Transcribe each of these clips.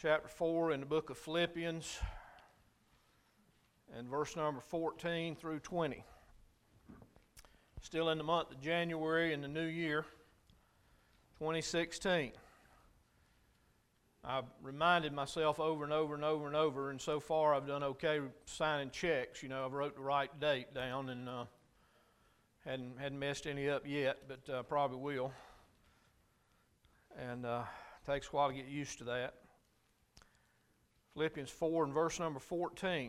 chapter 4 in the book of Philippians, and verse number 14 through 20. Still in the month of January in the new year, 2016. I've reminded myself over and over, and so far I've done okay signing checks. You know, I've wrote the right date down and hadn't messed any up yet, but probably will. And takes a while to get used to that. Philippians 4 and verse number 14.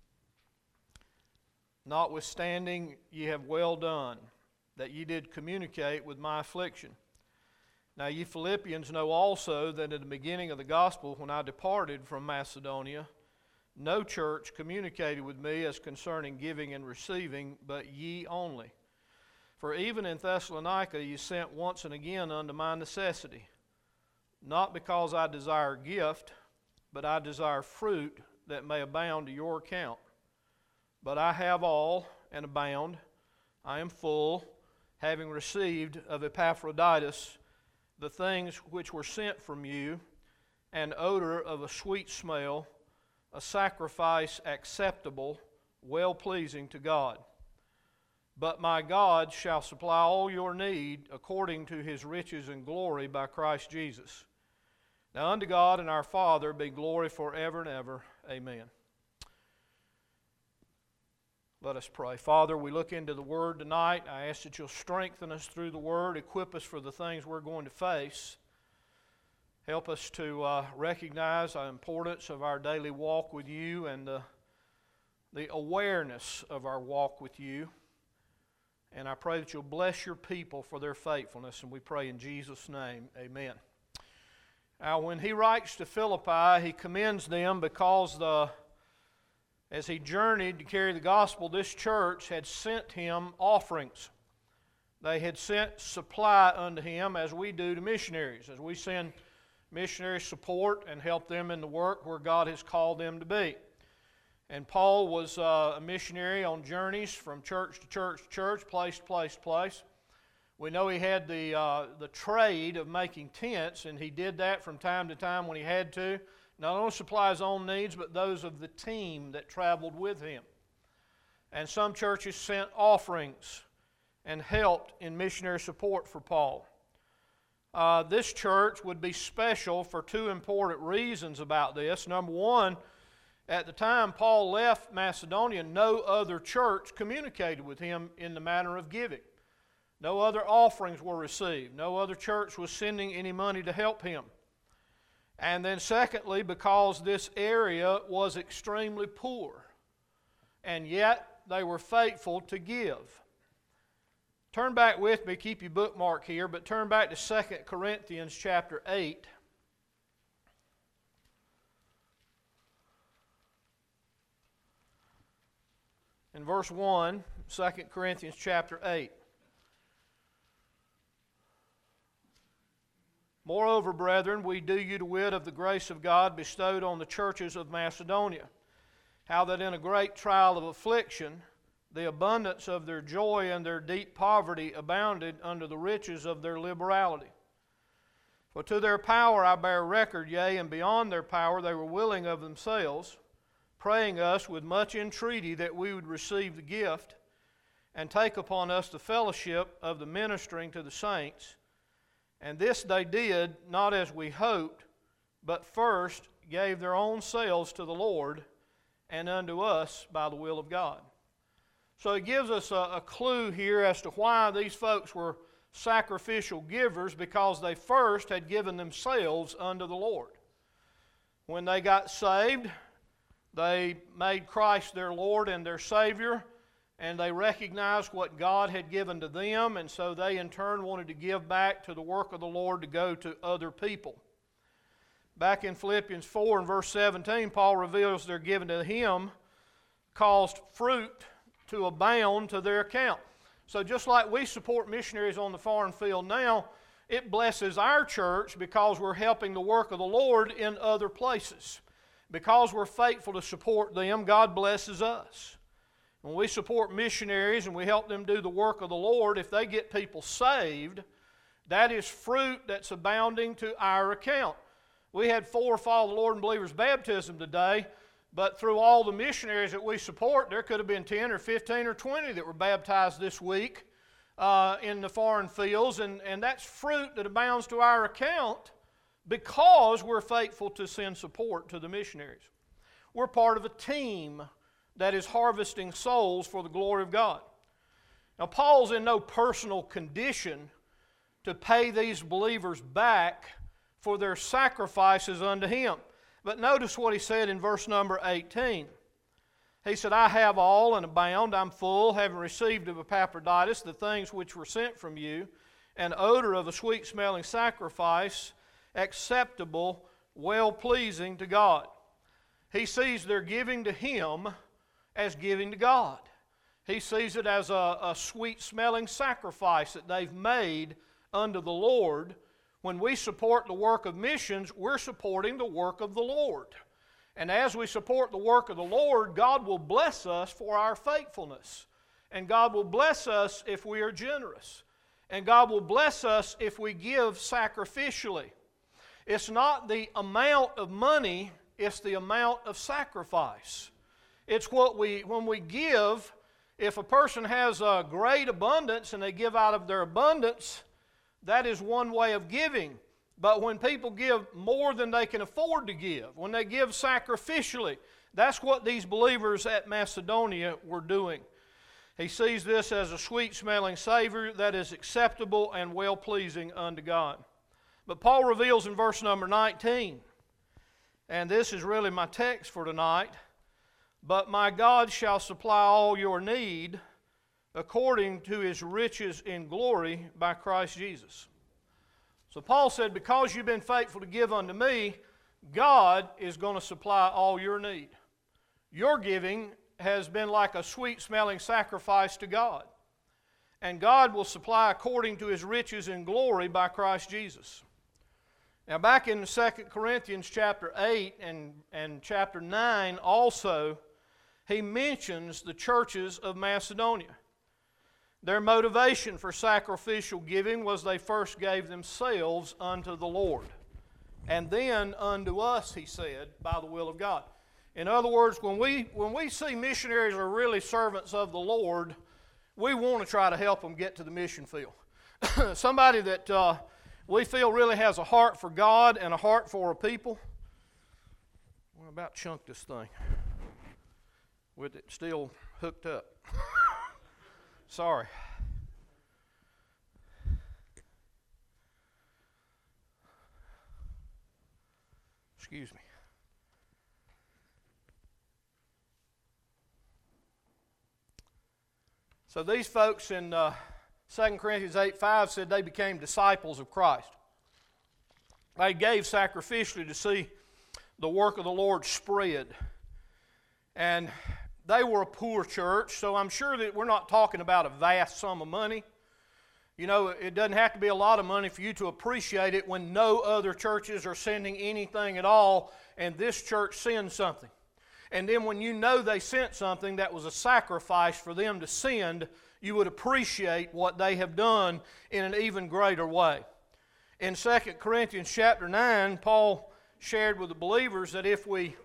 Notwithstanding, ye have well done, that ye did communicate with my affliction. Now ye Philippians know also that at the beginning of the gospel, when I departed from Macedonia, no church communicated with me as concerning giving and receiving, but ye only. For even in Thessalonica ye sent once and again unto my necessity, not because I desire gift, but I desire fruit that may abound to your account. But I have all and abound. I am full, having received of Epaphroditus the things which were sent from you, an odor of a sweet smell, a sacrifice acceptable, well-pleasing to God. But my God shall supply all your need according to his riches and glory by Christ Jesus. Now unto God and our Father be glory forever and ever. Amen. Let us pray. Father, we look into the Word tonight. I ask that you'll strengthen us through the Word, equip us for the things we're going to face. Help us to recognize the importance of our daily walk with you and the awareness of our walk with you. And I pray that you'll bless your people for their faithfulness, and we pray in Jesus' name, amen. Now, when he writes to Philippi, he commends them because as he journeyed to carry the gospel, this church had sent him offerings. They had sent supply unto him as we do to missionaries, as we send missionary support and help them in the work where God has called them to be. And Paul was a missionary on journeys from church to church to church, place to place to place. We know he had the trade of making tents, and he did that from time to time when he had to. Not only supply his own needs, but those of the team that traveled with him. And some churches sent offerings and helped in missionary support for Paul. This church would be special for two important reasons about this. Number one, at the time Paul left Macedonia, no other church communicated with him in the matter of giving. No other offerings were received. No other church was sending any money to help him. And then secondly, because this area was extremely poor, and yet they were faithful to give. Turn back with me, keep your bookmark here, but turn back to 2 Corinthians chapter 8. In verse 1, 2 Corinthians chapter 8. Moreover, brethren, we do you to wit of the grace of God bestowed on the churches of Macedonia, how that in a great trial of affliction, the abundance of their joy and their deep poverty abounded under the riches of their liberality. For to their power I bear record, yea, and beyond their power they were willing of themselves, praying us with much entreaty that we would receive the gift, and take upon us the fellowship of the ministering to the saints. And this they did, not as we hoped, but first gave their own selves to the Lord, and unto us by the will of God. So it gives us a clue here as to why these folks were sacrificial givers, because they first had given themselves unto the Lord. When they got saved, they made Christ their Lord and their Savior, and they recognized what God had given to them, and so they in turn wanted to give back to the work of the Lord to go to other people. Back in Philippians 4 and verse 17, Paul reveals their giving to him caused fruit to abound to their account. So just like we support missionaries on the foreign field now, it blesses our church because we're helping the work of the Lord in other places. Because we're faithful to support them, God blesses us. When we support missionaries and we help them do the work of the Lord, if they get people saved, that is fruit that's abounding to our account. We had 4 Follow the Lord and Believers baptism today, but through all the missionaries that we support, there could have been 10 or 15 or 20 that were baptized this week in the foreign fields, and that's fruit that abounds to our account because we're faithful to send support to the missionaries. We're part of a team that is harvesting souls for the glory of God. Now, Paul's in no personal condition to pay these believers back for their sacrifices unto him. But notice what he said in verse number 18. He said, I have all and abound, I'm full, having received of Epaphroditus the things which were sent from you, an odor of a sweet-smelling sacrifice, acceptable, well-pleasing to God. He sees their giving to him as giving to God. He sees it as a sweet-smelling sacrifice that they've made unto the Lord. When we support the work of missions, we're supporting the work of the Lord. And as we support the work of the Lord, God will bless us for our faithfulness. And God will bless us if we are generous. And God will bless us if we give sacrificially. It's not the amount of money, it's the amount of sacrifice. It's when we give, if a person has a great abundance and they give out of their abundance, that is one way of giving. But when people give more than they can afford to give, when they give sacrificially, that's what these believers at Macedonia were doing. He sees this as a sweet-smelling savor that is acceptable and well-pleasing unto God. But Paul reveals in verse number 19, and this is really my text for tonight, but my God shall supply all your need according to His riches in glory by Christ Jesus. So Paul said, because you've been faithful to give unto me, God is going to supply all your need. Your giving has been like a sweet-smelling sacrifice to God. And God will supply according to His riches in glory by Christ Jesus. Now back in 2 Corinthians chapter 8 and chapter 9 also, he mentions the churches of Macedonia. Their motivation for sacrificial giving was they first gave themselves unto the Lord. And then unto us, he said, by the will of God. In other words, when we see missionaries are really servants of the Lord, we want to try to help them get to the mission field. Somebody that we feel really has a heart for God and a heart for a people. Well, about chunked this thing with it still hooked up. Sorry. Excuse me. So these folks in 2 Corinthians 8:5 said they became disciples of Christ. They gave sacrificially to see the work of the Lord spread. And they were a poor church, so I'm sure that we're not talking about a vast sum of money. You know, it doesn't have to be a lot of money for you to appreciate it when no other churches are sending anything at all, and this church sends something. And then when you know they sent something that was a sacrifice for them to send, you would appreciate what they have done in an even greater way. In 2 Corinthians chapter 9, Paul shared with the believers that if we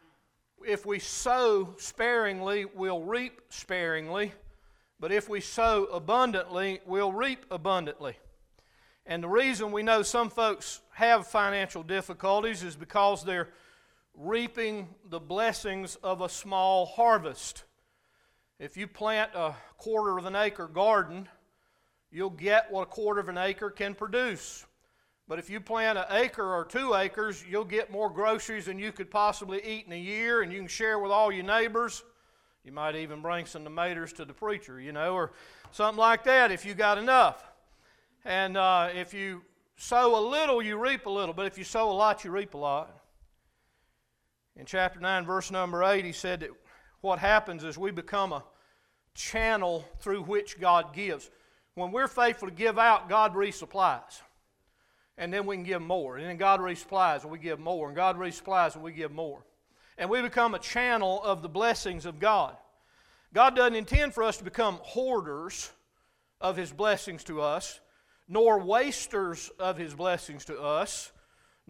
sow sparingly, we'll reap sparingly. But if we sow abundantly, we'll reap abundantly. And the reason we know some folks have financial difficulties is because they're reaping the blessings of a small harvest. If you plant a 1/4 of an acre garden, you'll get what a 1/4 of an acre can produce. But if you plant an acre or 2 acres, you'll get more groceries than you could possibly eat in a year, and you can share with all your neighbors. You might even bring some tomatoes to the preacher, you know, or something like that if you got enough. And if you sow a little, you reap a little. But if you sow a lot, you reap a lot. In chapter 9, verse number 8, he said that what happens is we become a channel through which God gives. When we're faithful to give out, God resupplies. And then we can give more. And then God resupplies and we give more. And God resupplies and we give more. And we become a channel of the blessings of God. God doesn't intend for us to become hoarders of His blessings to us, nor wasters of His blessings to us,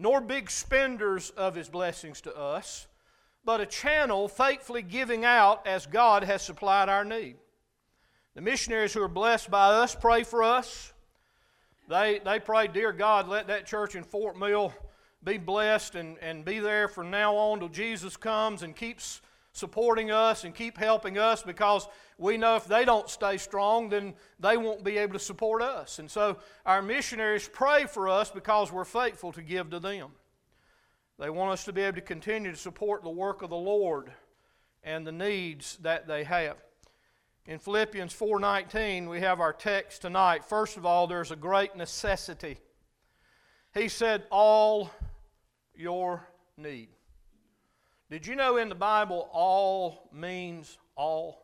nor big spenders of His blessings to us, but a channel faithfully giving out as God has supplied our need. The missionaries who are blessed by us pray for us. They pray, dear God, let that church in Fort Mill be blessed and be there from now on till Jesus comes, and keeps supporting us and keep helping us, because we know if they don't stay strong, then they won't be able to support us. And so our missionaries pray for us because we're faithful to give to them. They want us to be able to continue to support the work of the Lord and the needs that they have. In Philippians 4:19, we have our text tonight. First of all, there's a great necessity. He said, all your need. Did you know in the Bible all means all?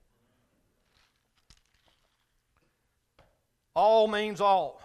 All means all.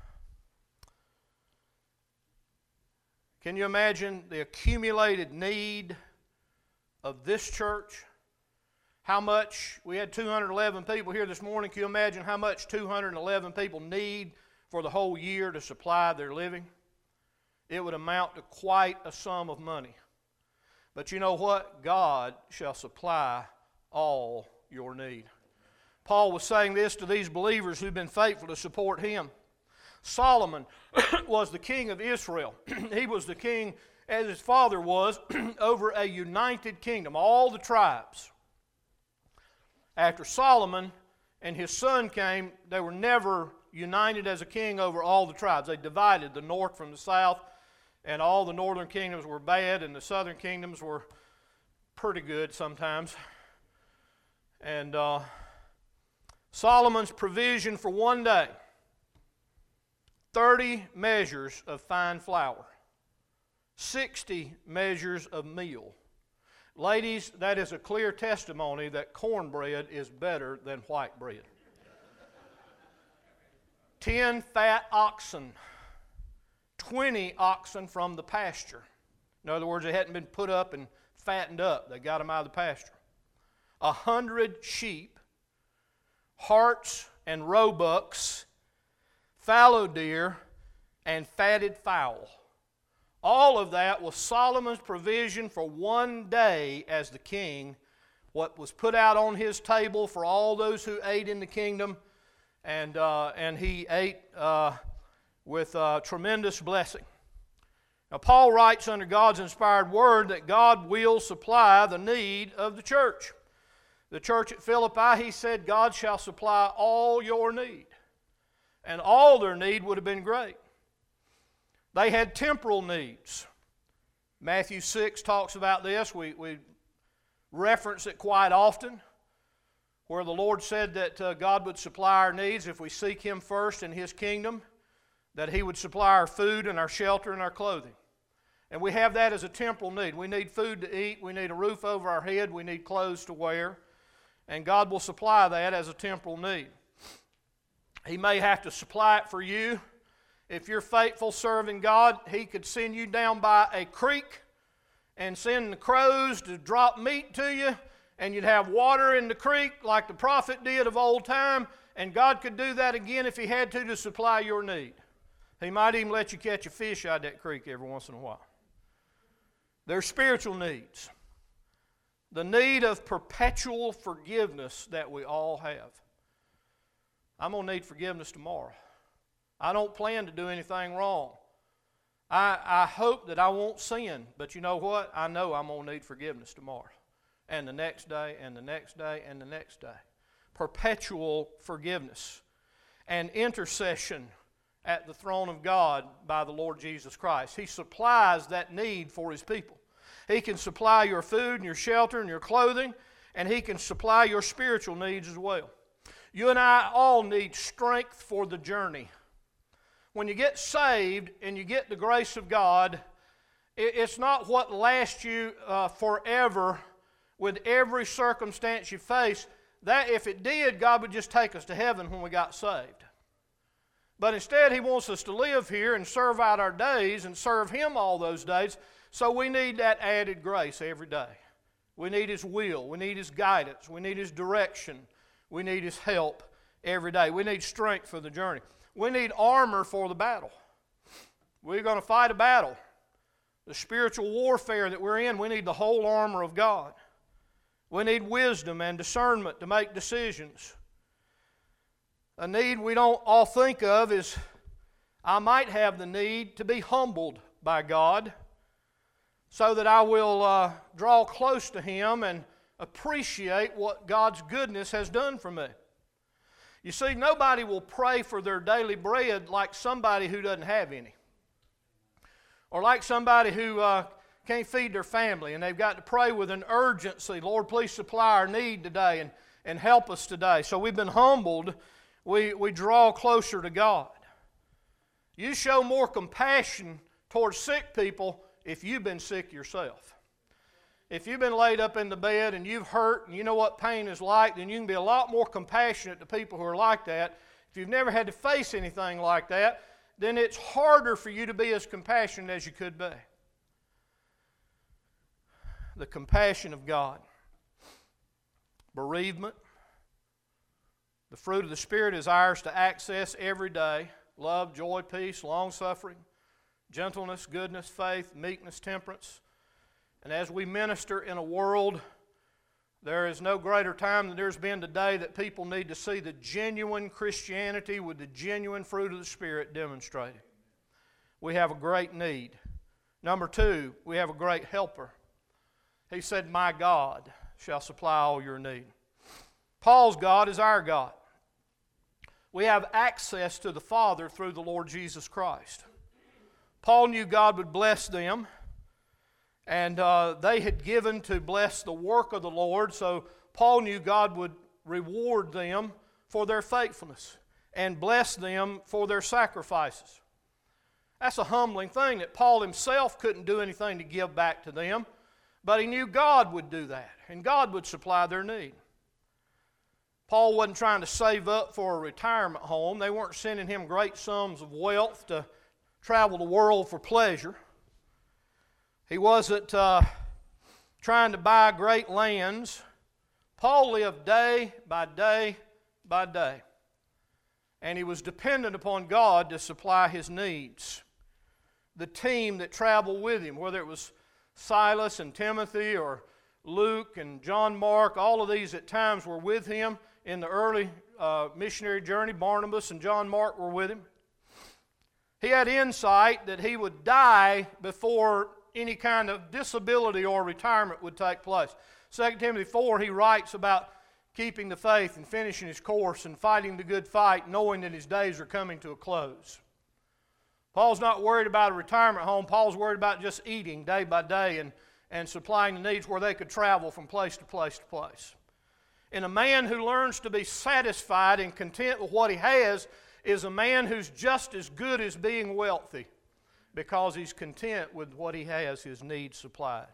Can you imagine the accumulated need of this church? How much, we had 211 people here this morning. Can you imagine how much 211 people need for the whole year to supply their living? It would amount to quite a sum of money. But you know what? God shall supply all your need. Paul was saying this to these believers who've been faithful to support him. Solomon was the king of Israel. He was the king, as his father was, over a united kingdom, all the tribes. After Solomon and his son came, they were never united as a king over all the tribes. They divided the north from the south, and all the northern kingdoms were bad, and the southern kingdoms were pretty good sometimes. And Solomon's provision for one day, 30 measures of fine flour, 60 measures of meal. Ladies, that is a clear testimony that cornbread is better than white bread. 10 fat oxen, 20 oxen from the pasture. In other words, they hadn't been put up and fattened up. They got them out of the pasture. 100 sheep, harts and roebucks, fallow deer, and fatted fowl. All of that was Solomon's provision for one day as the king, what was put out on his table for all those who ate in the kingdom, and he ate with tremendous blessing. Now, Paul writes under God's inspired word that God will supply the need of the church. The church at Philippi, he said, God shall supply all your need. And all their need would have been great. They had temporal needs. Matthew 6 talks about this. We reference it quite often, where the Lord said that God would supply our needs if we seek Him first in His kingdom, that He would supply our food and our shelter and our clothing. And we have that as a temporal need. We need food to eat. We need a roof over our head. We need clothes to wear. And God will supply that as a temporal need. He may have to supply it for you. If you're faithful serving God, He could send you down by a creek and send the crows to drop meat to you, and you'd have water in the creek like the prophet did of old time, and God could do that again if He had to supply your need. He might even let you catch a fish out of that creek every once in a while. There's spiritual needs. The need of perpetual forgiveness that we all have. I'm going to need forgiveness tomorrow. I don't plan to do anything wrong. I hope that I won't sin, but you know what? I know I'm going to need forgiveness tomorrow, and the next day, and the next day, and the next day. Perpetual forgiveness and intercession at the throne of God by the Lord Jesus Christ. He supplies that need for His people. He can supply your food and your shelter and your clothing, and He can supply your spiritual needs as well. You and I all need strength for the journey. When you get saved and you get the grace of God, it's not what lasts you forever with every circumstance you face. That if it did, God would just take us to heaven when we got saved. But instead, He wants us to live here and serve out our days and serve Him all those days. So we need that added grace every day. We need His will. We need His guidance. We need His direction. We need His help every day. We need strength for the journey. We need armor for the battle. We're going to fight a battle. The spiritual warfare that we're in, we need the whole armor of God. We need wisdom and discernment to make decisions. A need we don't all think of is, I might have the need to be humbled by God so that I will draw close to Him and appreciate what God's goodness has done for me. You see, nobody will pray for their daily bread like somebody who doesn't have any. Or like somebody who can't feed their family and they've got to pray with an urgency, Lord, please supply our need today and help us today. So we've been humbled. We draw closer to God. You show more compassion towards sick people if you've been sick yourself. If you've been laid up in the bed and you've hurt and you know what pain is like, then you can be a lot more compassionate to people who are like that. If you've never had to face anything like that, then it's harder for you to be as compassionate as you could be. The compassion of God. Bereavement. The fruit of the Spirit is ours to access every day. Love, joy, peace, long-suffering, gentleness, goodness, faith, meekness, temperance. And as we minister in a world, there is no greater time than there's been today that people need to see the genuine Christianity with the genuine fruit of the Spirit demonstrated. We have a great need. Number two, we have a great helper. He said, my God shall supply all your need. Paul's God is our God. We have access to the Father through the Lord Jesus Christ. Paul knew God would bless them, and they had given to bless the work of the Lord, so Paul knew God would reward them for their faithfulness and bless them for their sacrifices. That's a humbling thing that Paul himself couldn't do anything to give back to them, but he knew God would do that, and God would supply their need. Paul wasn't trying to save up for a retirement home. They weren't sending him great sums of wealth to travel the world for pleasure. He wasn't trying to buy great lands. Paul lived day by day by day. And he was dependent upon God to supply his needs. The team that traveled with him, whether it was Silas and Timothy or Luke and John Mark, all of these at times were with him in the early missionary journey. Barnabas and John Mark were with him. He had insight that he would die before any kind of disability or retirement would take place. 2 Timothy 4, he writes about keeping the faith and finishing his course and fighting the good fight, knowing that his days are coming to a close. Paul's not worried about a retirement home. Paul's worried about just eating day by day and supplying the needs where they could travel from place to place to place. And a man who learns to be satisfied and content with what he has is a man who's just as good as being wealthy because he's content with what he has, his needs supplied.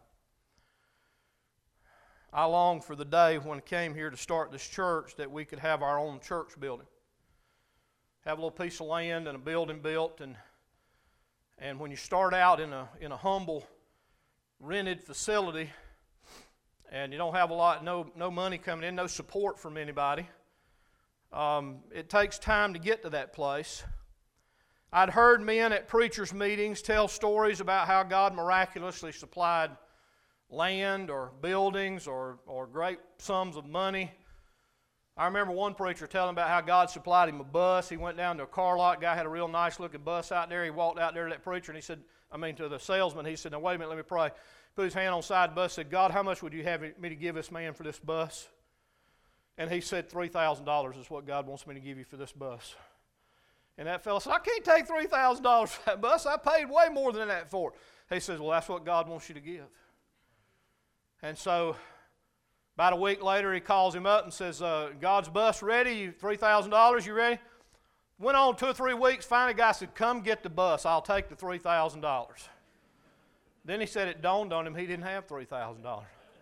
I long for the day when I came here to start this church that we could have our own church building. Have a little piece of land and a building built, and when you start out in a humble rented facility and you don't have a lot, no money coming in, no support from anybody, it takes time to get to that place. I'd heard men at preachers' meetings tell stories about how God miraculously supplied land or buildings or great sums of money. I remember one preacher telling about how God supplied him a bus. He went down to a car lot. Guy had a real nice looking bus out there. He walked out there to that preacher and he said, to the salesman, he said, now wait a minute, let me pray. Put his hand on the side of the bus and said, God, how much would you have me to give this man for this bus? And he said, $3,000 is what God wants me to give you for this bus. And that fellow said, I can't take $3,000 for that bus. I paid way more than that for it. He says, well, that's what God wants you to give. And so about a week later, he calls him up and says, God's bus ready? $3,000, you ready? Went on 2 or 3 weeks. Finally, the guy said, come get the bus. I'll take the $3,000. Then he said it dawned on him he didn't have $3,000.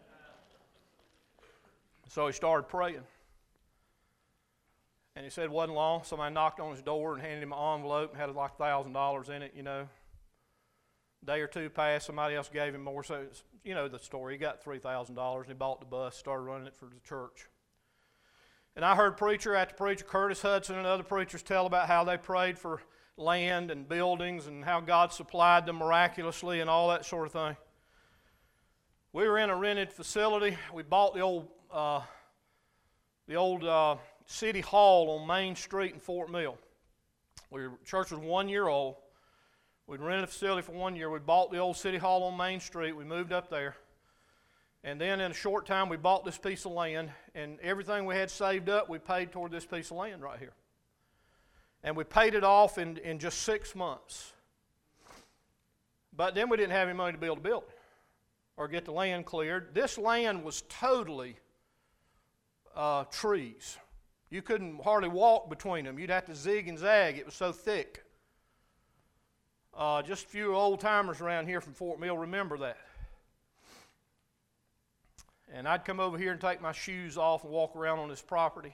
So he started praying. And he said it wasn't long. Somebody knocked on his door and handed him an envelope and had like $1,000 in it, A day or two passed, somebody else gave him more. So, you know the story. He got $3,000 and he bought the bus, started running it for the church. And I heard preacher after preacher, Curtis Hudson and other preachers tell about how they prayed for land and buildings and how God supplied them miraculously and all that sort of thing. We were in a rented facility. We bought the old City Hall on Main Street in Fort Mill. Church was 1 year old. We'd rented a facility for 1 year. We bought the old City Hall on Main Street. We moved up there. And then in a short time, we bought this piece of land. And everything we had saved up, we paid toward this piece of land right here. And we paid it off in just 6 months. But then we didn't have any money to build a building or get the land cleared. This land was totally trees. You couldn't hardly walk between them. You'd have to zig and zag. It was so thick. Just a few old-timers around here from Fort Mill remember that. And I'd come over here and take my shoes off and walk around on this property.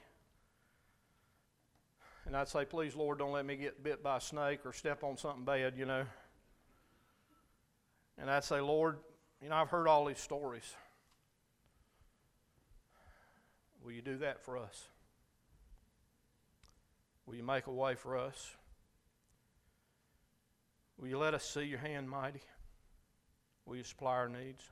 And I'd say, please, Lord, don't let me get bit by a snake or step on something bad, you know. And I'd say, Lord, you know, I've heard all these stories. Will you do that for us? Will you make a way for us? Will you let us see your hand mighty? Will you supply our needs?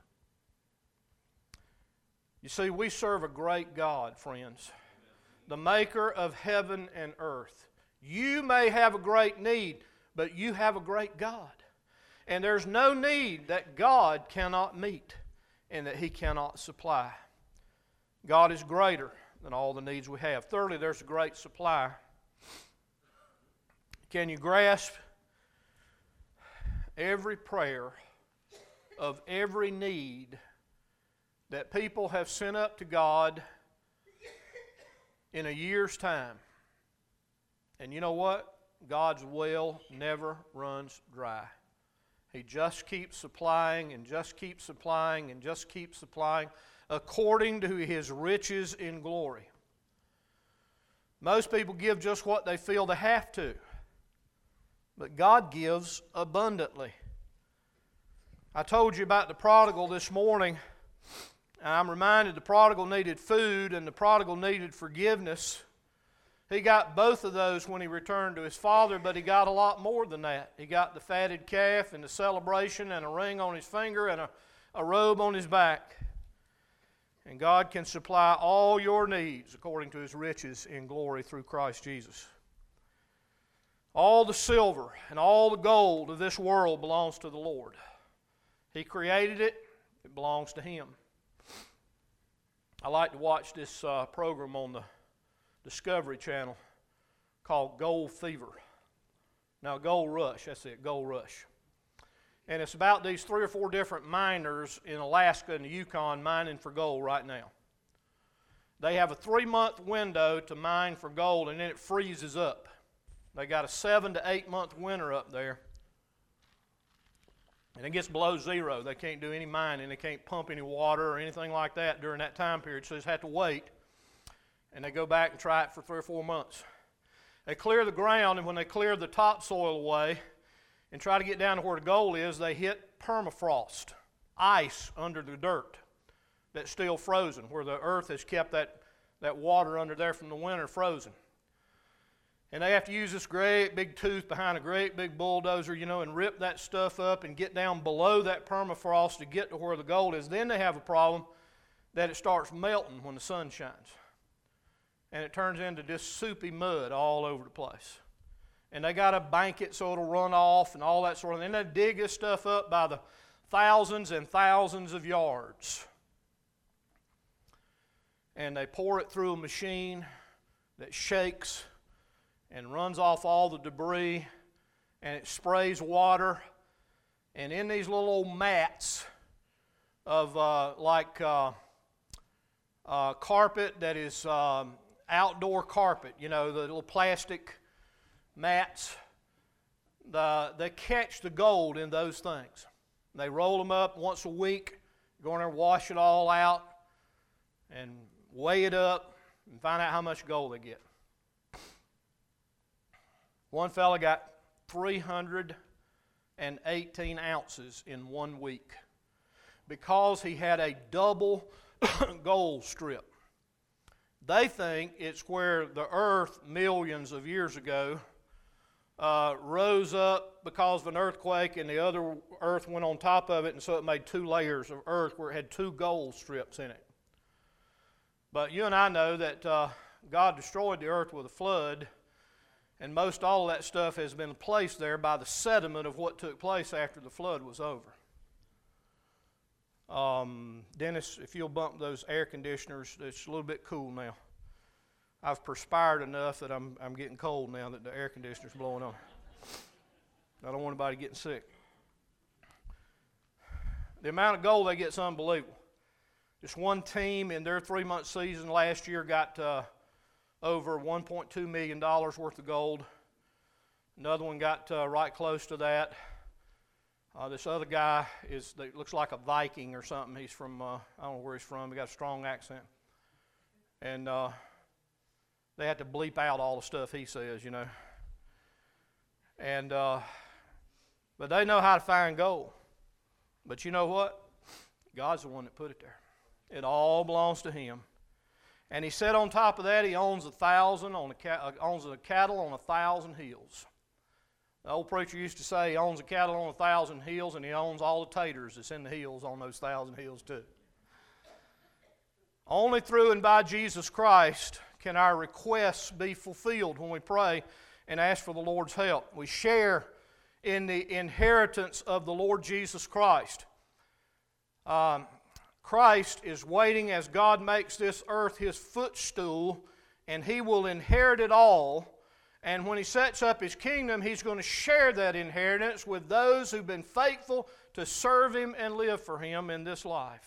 You see, we serve a great God, friends, the maker of heaven and earth. You may have a great need, but you have a great God. And there's no need that God cannot meet and that He cannot supply. God is greater than all the needs we have. Thirdly, there's a great supply. Can you grasp every prayer of every need that people have sent up to God in a year's time? And you know what? God's well never runs dry. He just keeps supplying and just keeps supplying and just keeps supplying according to His riches in glory. Most people give just what they feel they have to. But God gives abundantly. I told you about the prodigal this morning. And I'm reminded the prodigal needed food and the prodigal needed forgiveness. He got both of those when he returned to his father, but he got a lot more than that. He got the fatted calf and the celebration and a ring on his finger and a robe on his back. And God can supply all your needs according to His riches in glory through Christ Jesus. All the silver and all the gold of this world belongs to the Lord. He created it. It belongs to Him. I like to watch this program on the Discovery Channel called Gold Fever. Now, Gold Rush, that's it, Gold Rush. And it's about these 3 or 4 different miners in Alaska and the Yukon mining for gold right now. They have a 3-month window to mine for gold, and then it freezes up. They got a 7 to 8 month winter up there. And it gets below zero. They can't do any mining. They can't pump any water or anything like that during that time period. So they just have to wait. And they go back and try it for 3 or 4 months. They clear the ground, and when they clear the topsoil away and try to get down to where the gold is, they hit permafrost, ice under the dirt that's still frozen, where the earth has kept that water under there from the winter frozen. And they have to use this great big tooth behind a great big bulldozer, you know, and rip that stuff up and get down below that permafrost to get to where the gold is. Then they have a problem that it starts melting when the sun shines. And it turns into this soupy mud all over the place. And they got to bank it so it'll run off and all that sort of thing. And they dig this stuff up by the thousands and thousands of yards. And they pour it through a machine that shakes and runs off all the debris, and it sprays water. And in these little old mats of carpet that is outdoor carpet, you know, the little plastic mats, they catch the gold in those things. They roll them up once a week, go in there, wash it all out, and weigh it up, and find out how much gold they get. One fella got 318 ounces in 1 week because he had a double gold strip. They think it's where the earth millions of years ago rose up because of an earthquake, and the other earth went on top of it, and so it made two layers of earth where it had two gold strips in it. But you and I know that God destroyed the earth with a flood, and most all of that stuff has been placed there by the sediment of what took place after the flood was over. Dennis, if you'll bump those air conditioners, it's a little bit cool now. I've perspired enough that I'm getting cold now that the air conditioner's blowing on. I don't want anybody getting sick. The amount of gold they get is unbelievable. Just one team in their 3-month season last year got over $1.2 million worth of gold. Another one got right close to that. This other guy looks like a Viking or something. He's from, I don't know where he's from. He got a strong accent. And they had to bleep out all the stuff he says, you know. And but they know how to find gold. But you know what? God's the one that put it there. It all belongs to Him. And He said on top of that, He owns owns the cattle on 1,000 hills. The old preacher used to say He owns the cattle on 1,000 hills, and He owns all the taters that's in the hills on those 1,000 hills too. Only through and by Jesus Christ can our requests be fulfilled when we pray and ask for the Lord's help. We share in the inheritance of the Lord Jesus Christ. Christ is waiting as God makes this earth His footstool, and He will inherit it all. And when He sets up His kingdom, He's going to share that inheritance with those who've been faithful to serve Him and live for Him in this life.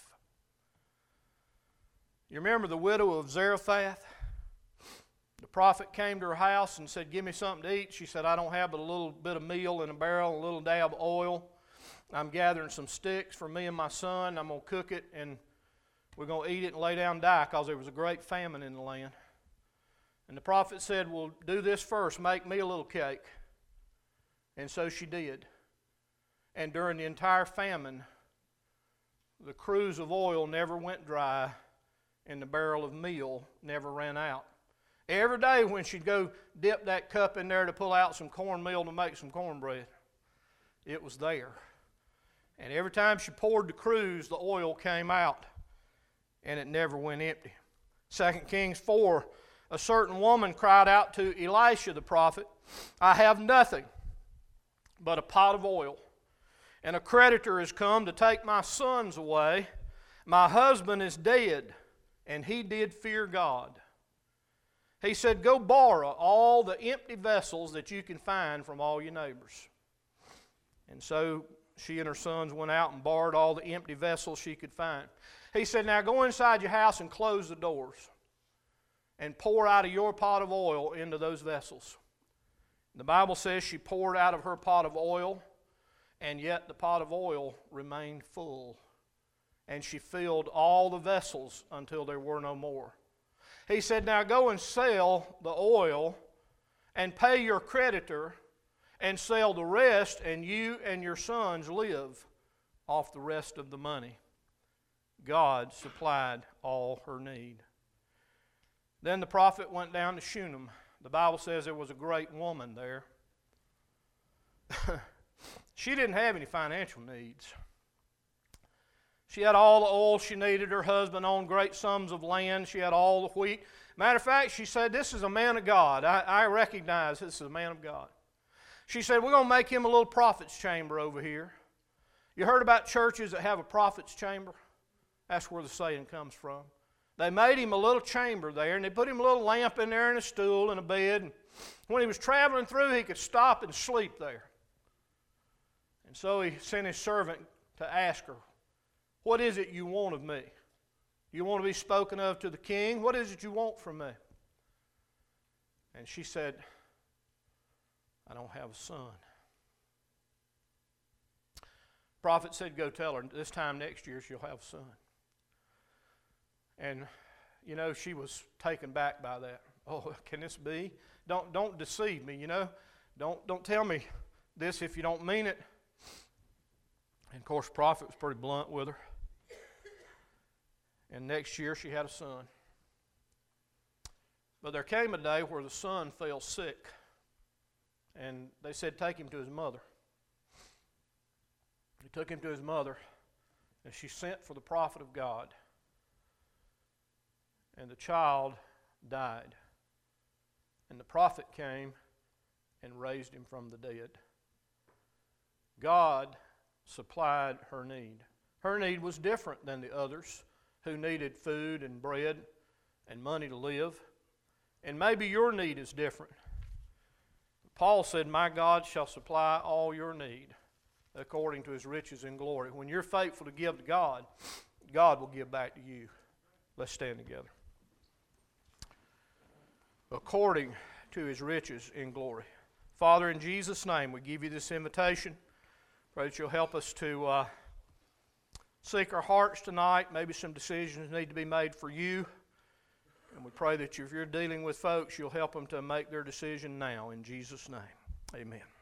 You remember the widow of Zarephath? The prophet came to her house and said, "Give me something to eat." She said, "I don't have but a little bit of meal in a barrel, a little dab of oil. I'm gathering some sticks for me and my son. I'm going to cook it, and we're going to eat it and lay down and die," because there was a great famine in the land. And the prophet said, "Well, do this first. Make me a little cake." And so she did. And during the entire famine, the cruse of oil never went dry, and the barrel of meal never ran out. Every day when she'd go dip that cup in there to pull out some cornmeal to make some cornbread, it was there. And every time she poured the cruse, the oil came out, and it never went empty. 2 Kings 4, a certain woman cried out to Elisha the prophet, "I have nothing but a pot of oil, and a creditor has come to take my sons away. My husband is dead," and he did fear God. He said, "Go borrow all the empty vessels that you can find from all your neighbors." And so she and her sons went out and borrowed all the empty vessels she could find. He said, "Now go inside your house and close the doors and pour out of your pot of oil into those vessels." The Bible says she poured out of her pot of oil, and yet the pot of oil remained full. And she filled all the vessels until there were no more. He said, "Now go and sell the oil and pay your creditor and sell the rest, and you and your sons live off the rest of the money." God supplied all her need. Then the prophet went down to Shunem. The Bible says there was a great woman there. She didn't have any financial needs. She had all the oil she needed. Her husband owned great sums of land. She had all the wheat. Matter of fact, she said, "This is a man of God. I recognize this is a man of God." She said, "We're going to make him a little prophet's chamber over here." You heard about churches that have a prophet's chamber? That's where the saying comes from. They made him a little chamber there, and they put him a little lamp in there and a stool and a bed. And when he was traveling through, he could stop and sleep there. And so he sent his servant to ask her, "What is it you want of me? You want to be spoken of to the king? What is it you want from me?" And she said, "I don't have a son." The prophet said, "Go tell her this time next year she'll have a son." And, you know, she was taken back by that. "Oh, can this be? Don't deceive me, you know. Don't tell me this if you don't mean it." And, of course, the prophet was pretty blunt with her. And next year she had a son. But there came a day where the son fell sick. and they said, take him to his mother. They took him to his mother, and she sent for the prophet of God. And the child died. And the prophet came and raised him from the dead. God supplied her need. Her need was different than the others who needed food and bread and money to live. And maybe your need is different. Paul said, my God shall supply all your need according to his riches and glory. When you're faithful to give to God, God will give back to you. Let's stand together. According to his riches in glory. Father, in Jesus' name, we give you this invitation. Pray that you'll help us to seek our hearts tonight. Maybe some decisions need to be made for you. And we pray that if you're dealing with folks, you'll help them to make their decision now. In Jesus' name, amen.